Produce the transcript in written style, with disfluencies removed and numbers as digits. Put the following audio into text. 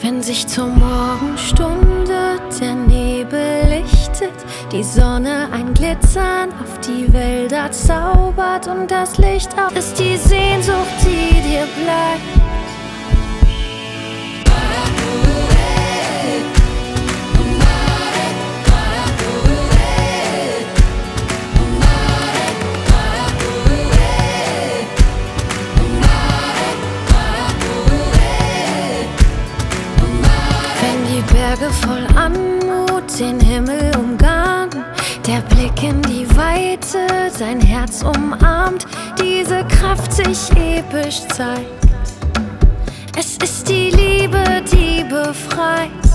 Wenn sich zur Morgenstunde der Nebel lichtet, die Sonne ein Glitzern auf die Wälder zaubert und das Licht auf ist die Sehnsucht, die dir bleibt. Berge voll Anmut den Himmel umgarnen, der Blick in die Weite dein Herz umarmt, diese Kraft sich episch zeigt. Es ist die Liebe, die befreit.